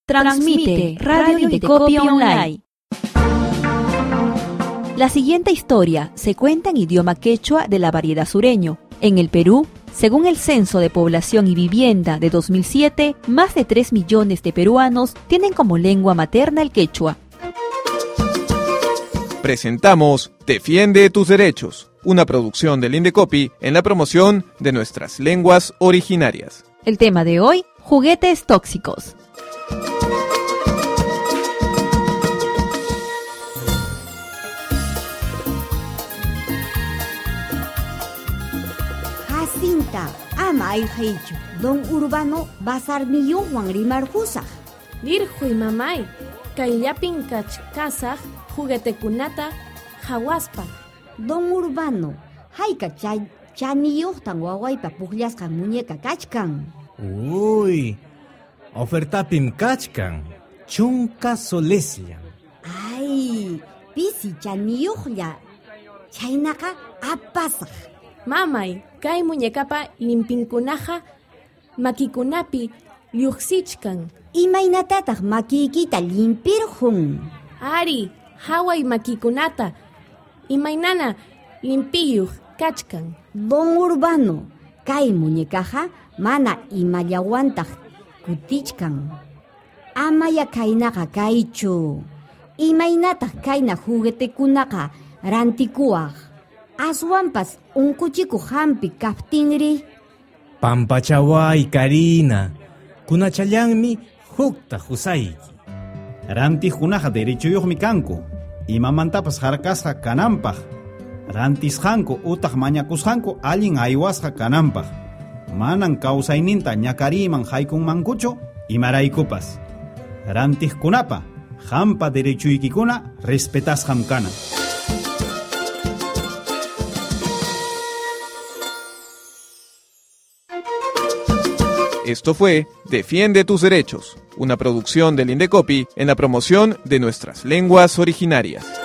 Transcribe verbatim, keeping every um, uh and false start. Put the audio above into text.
Transmite Radio Indecopi Online. La siguiente historia se cuenta en idioma quechua de la variedad sureño. En el Perú, según el Censo de Población y Vivienda de dos mil siete, más de tres millones de peruanos tienen como lengua materna el quechua. Presentamos Defiende tus derechos, una producción del Indecopi en la promoción de nuestras lenguas originarias. El tema de hoy, juguetes tóxicos. Jacinta, ama ayqiychu, don Urbano basarniyuqwan rimarqusaq. Nirhuy mamay, kayllapin kachkasaq juguetekunata hawaspa. Don Urbano, hayka chay chaniyuqtan wawaypa puqllasqan muñeca kachkan. Uy, ofertapim kachkan, chunka solesllan. Ay, pisi chaniyuqlla, chaynaqa apasaq. Mamay, kay muñecapa limpinkunaqa makikunapi lluqsichkan. Imaynatataq makiykita limpirqun. Ari, haway makikunata, imaynana limpiyuq kachkan. Don Urbano, kay muñecaqa mana imallawantaq kutichkan. Amaya kaynaqa kaychu. Imaynataq kayna juguetekunaqa rantikuwaq. Aswanpas unkuchiku hampi kaptinri. Pampachaway, Karina, kunachallanmi hukta husayki. Rantijunaqa derechuyuqmi kanku, imamantapas harkasqa kananpaq. Rantisqanku utaq mañakusqanku allin aywasqa kananpaq. Manan kawsayninta ñakariman haykunmankuchu imaraykupas. Rantiqkunapa hampa derechuykikuna respetasqam kana. Esto fue Defiende tus derechos, una producción del Indecopi en la promoción de nuestras lenguas originarias.